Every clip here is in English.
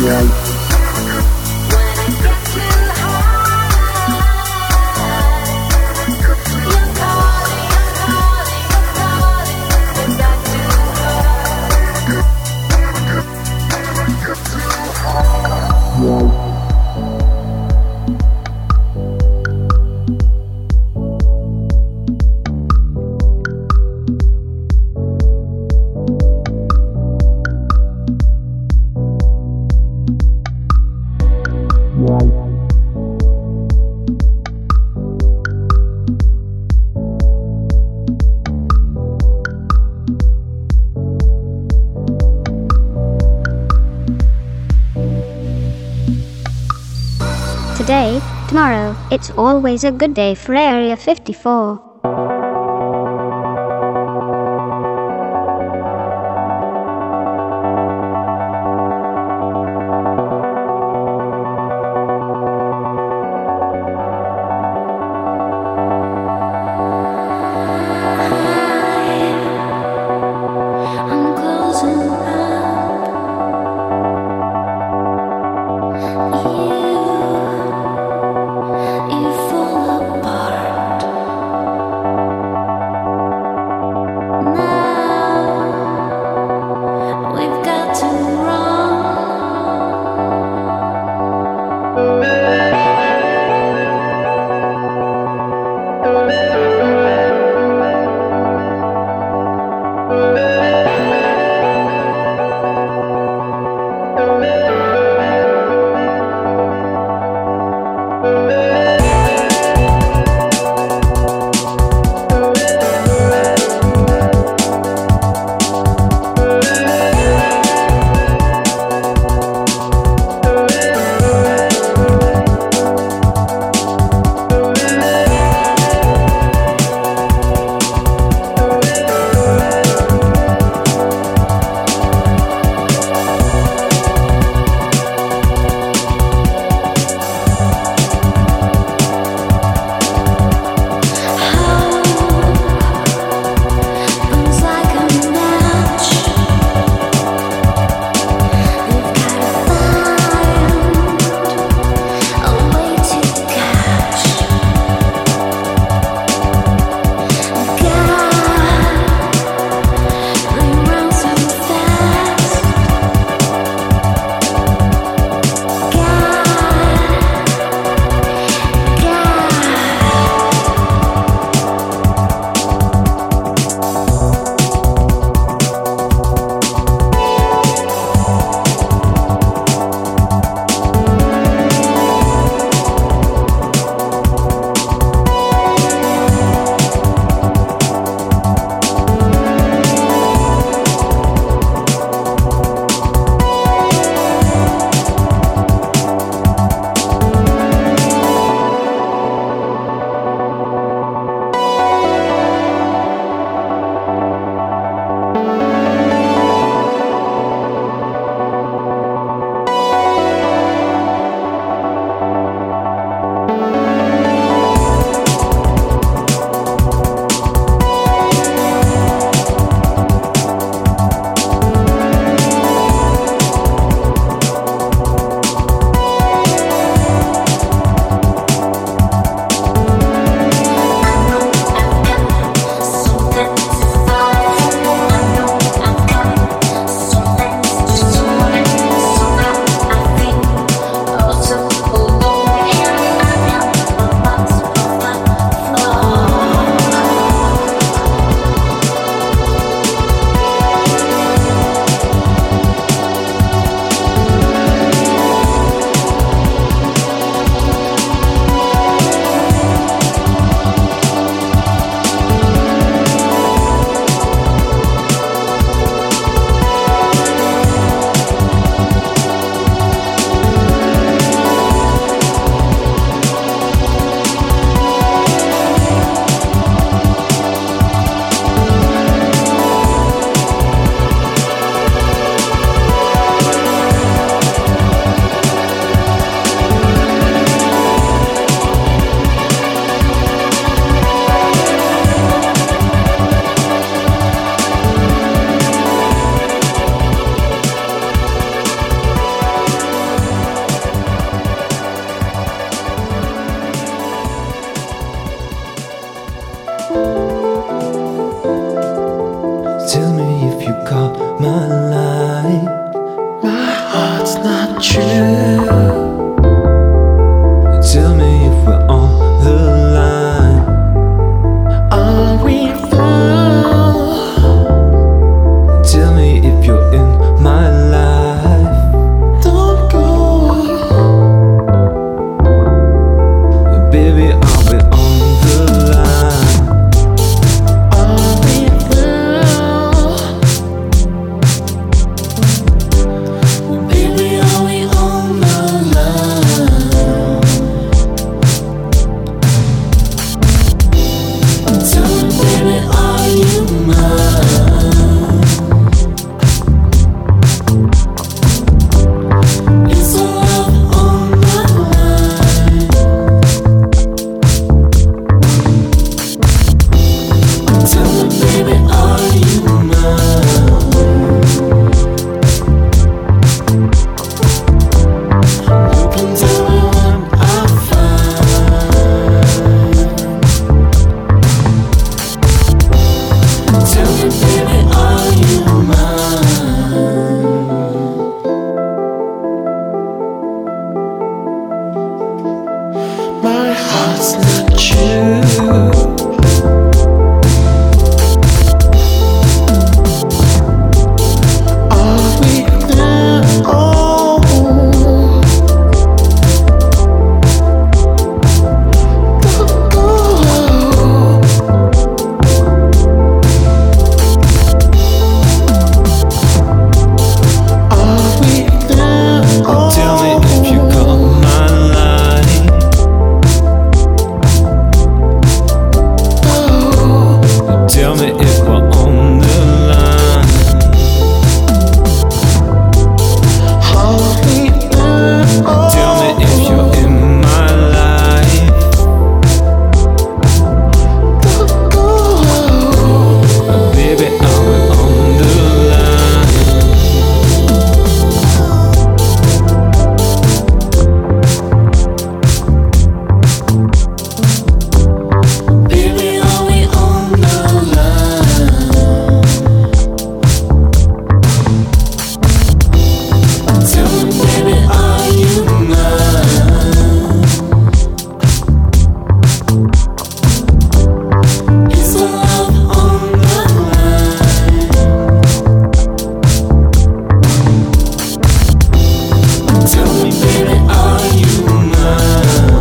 Today, tomorrow, it's always a good day for Area 54. You fall apart. call my life. My heart's not true. Tell me if we're on the line. Are we through? Tell me if you're in my life. Don't go. Baby, are we on the line? Are we through? Baby, are we on the line? Tell me, baby, are you mine? Is our love on the line? Tell me, baby, are you mine? You can tell me what I find. Tell me, baby, are you mine? My heart's not true. Are we there? Oh, don't go. Are we there? Oh, tell me if you call my line. Tell me if we're on the line. Are we there? Tell me if you're in my life. Don't go. Baby, are we on the line? Baby, are we on the line? Tell me, baby, are you mine? Is our love on the line? Tell me, baby, are you mine?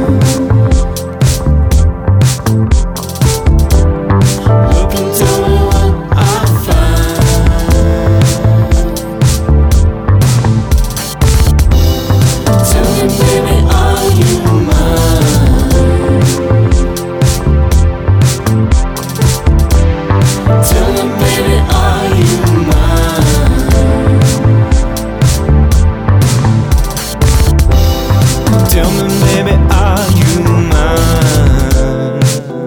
Look and tell me what I find. Tell me, baby, are you mine? Tell me, baby, are you mine? Tell me, baby, are you mine?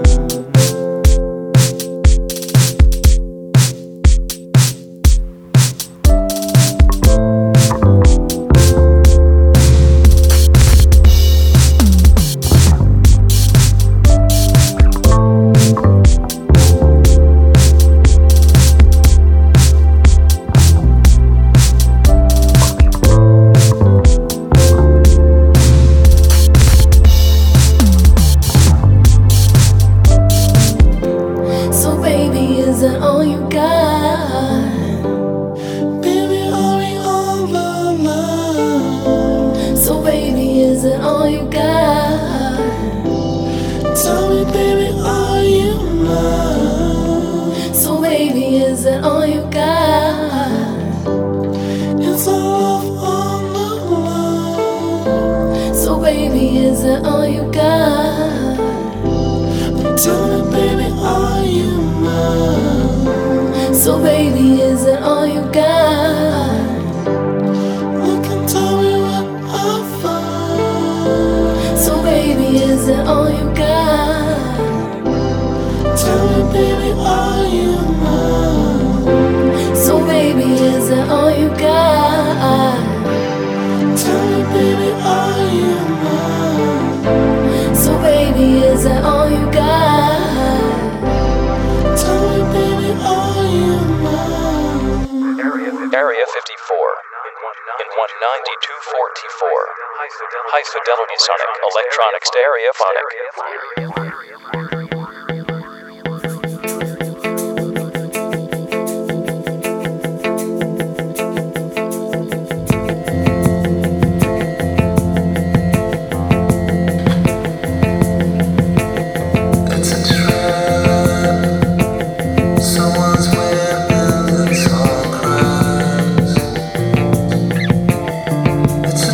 So baby, is that all you got? Baby, are we on the line? So baby, is that all you got? Tell me, baby, are you mine? So baby, is that all you got? Is our love on the line? So baby, is that all you got? Tell me, baby, are you mine? So baby, is that all you got? Look and tell me what I find. So baby, is that all you got? Tell me, baby, are you mine? So baby, is that all you got? Tell me, baby, are you mine? So baby, is that all you got? Tell me, baby, are you mine? 54. In 192.44. High fidelity sonic electronic stereophonic.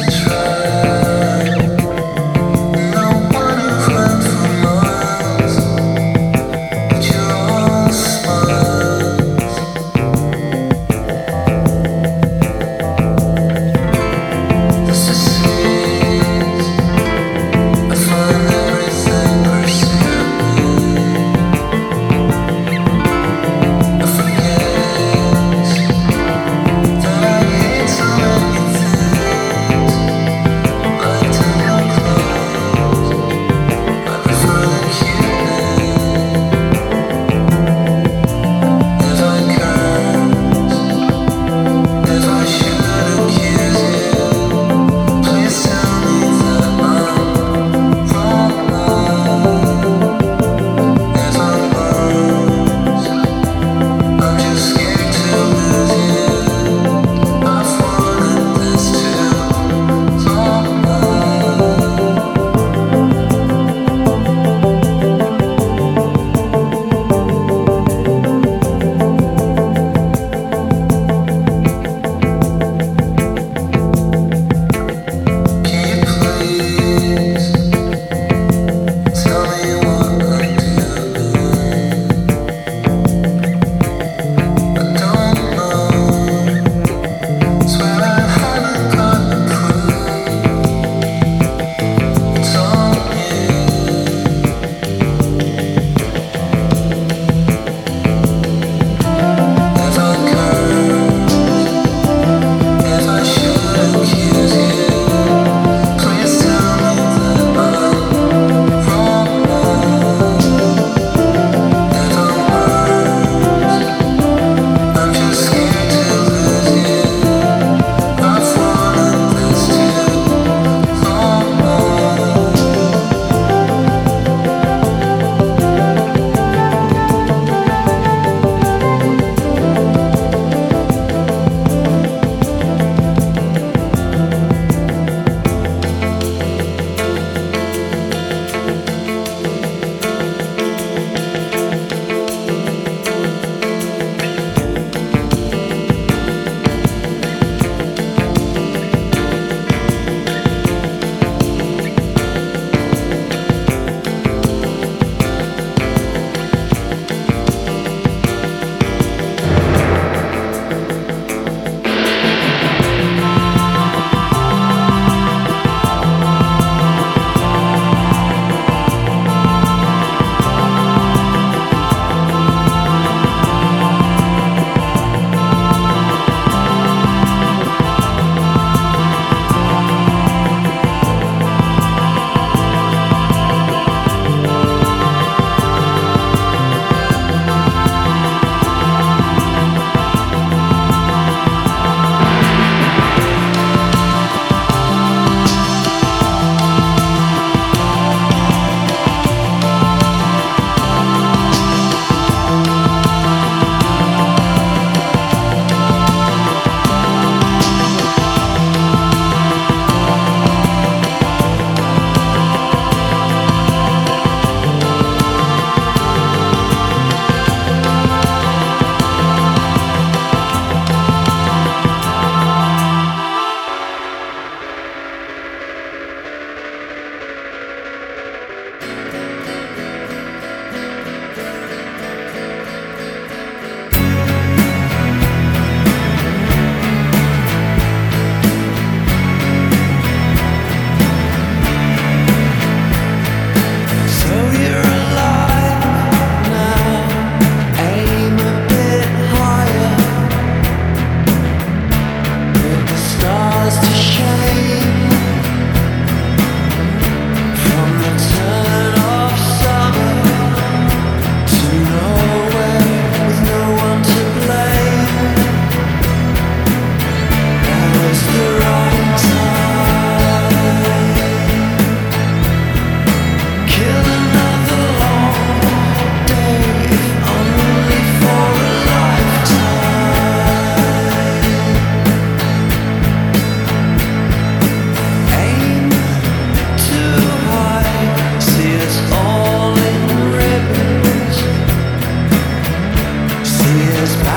No one friend from us.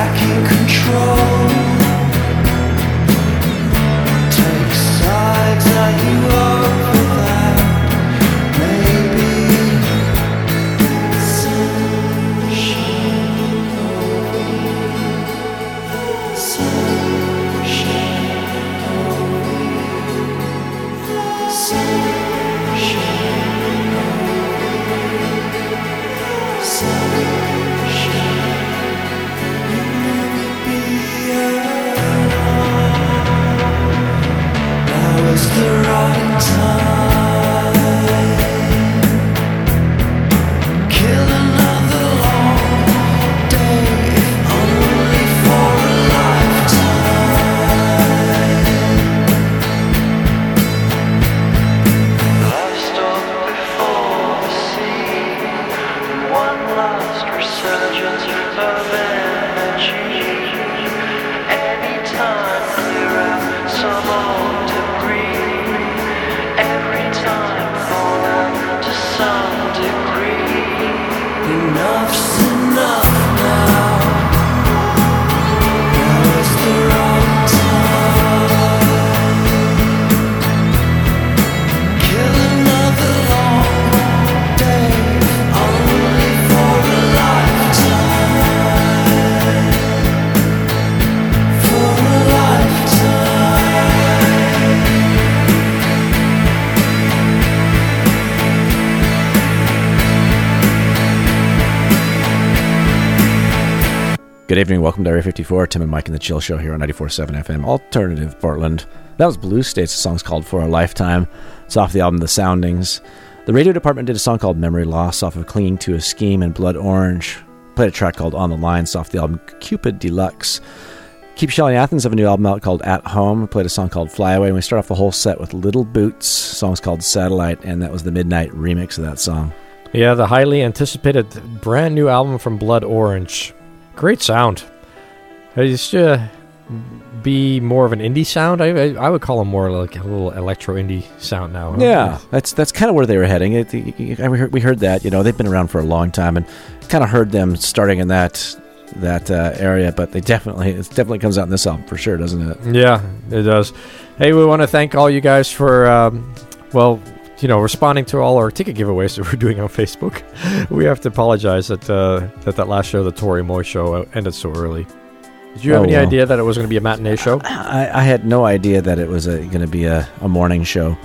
back in control. Take sides, are you over that? Maybe sunshine over you. Sunshine over you. Sunshine over you. Sunshine. Now is the right time. Kill another long day, only for a lifetime. Life stopped before the sea. One last resurgence of energy. Anytime clear out some old debris. Every time fall out to some degree. Enough's enough now. Now is the right time. Kill another long day, only for a lifetime. For a lifetime. Good evening, welcome to Area 54. Tim and Mike in the Chill Show here on 94.7 FM, Alternative Portland. That was Blue States. The song's called For a Lifetime. It's off the album The Soundings. The radio department did a song called Memory Loss off of Clinging to a Scheme and Blood Orange. Played a track called On the Lines off the album Cupid Deluxe. Keep Shelling Athens have a new album out called At Home. We played a song called Fly Away. And we start off the whole set with Little Boots. The song's called Satellite, and that was the Midnight remix of that song. Yeah, the highly anticipated brand new album from Blood Orange. Great sound. It used to be more of an indie sound. I would call them more like a little electro indie sound now. Yeah, that's kind of where they were heading. We heard that. You know, they've been around for a long time, and kind of heard them starting in that area. But it definitely comes out in this album for sure, doesn't it? Yeah, it does. Hey, we want to thank all you guys for responding to all our ticket giveaways that we're doing on Facebook. We have to apologize that that last show, the Tori Moy show, ended so early. Did you have any idea that it was going to be a matinee show? I had no idea that it was going to be a morning show.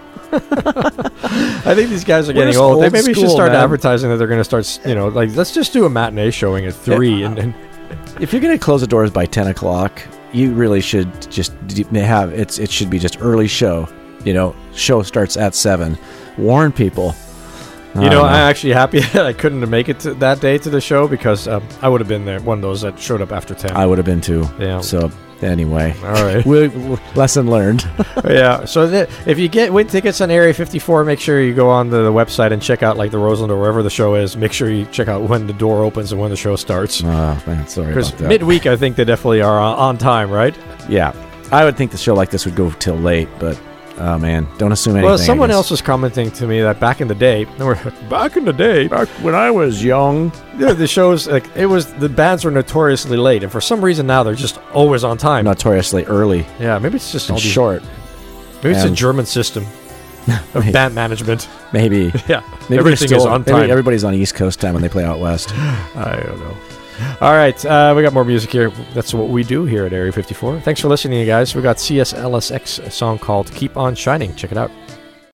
I think these guys are getting old. They maybe should start advertising that they're going to start, let's just do a matinee showing at 3. And if you're going to close the doors by 10 o'clock, you really should just have it should be just early show. Show starts at 7. Warn people. I'm actually happy that I couldn't make it that day to the show because I would have been there, one of those that showed up after 10. I would have been too. Yeah. So anyway, all right. Lesson learned. Yeah. So if you win tickets on Area 54, make sure you go on the website and check out like the Roseland or wherever the show is. Make sure you check out when the door opens and when the show starts. Oh man, sorry about that. Because midweek, I think they definitely are on time, right? Yeah. I would think the show like this would go till late, but. Oh man, don't assume anything. Well, someone else was commenting to me that back in the day, back when I was young, the shows the bands were notoriously late, and for some reason now they're just always on time. Notoriously early. Yeah, maybe it's just all short. Maybe it's a German system of band management. Maybe. Yeah, maybe everything is on time. Maybe everybody's on East Coast time when they play out west. I don't know. All right, we got more music here. That's what we do here at Area 54. Thanks for listening, you guys. We got CSLSX, a song called Keep On Shining. Check it out.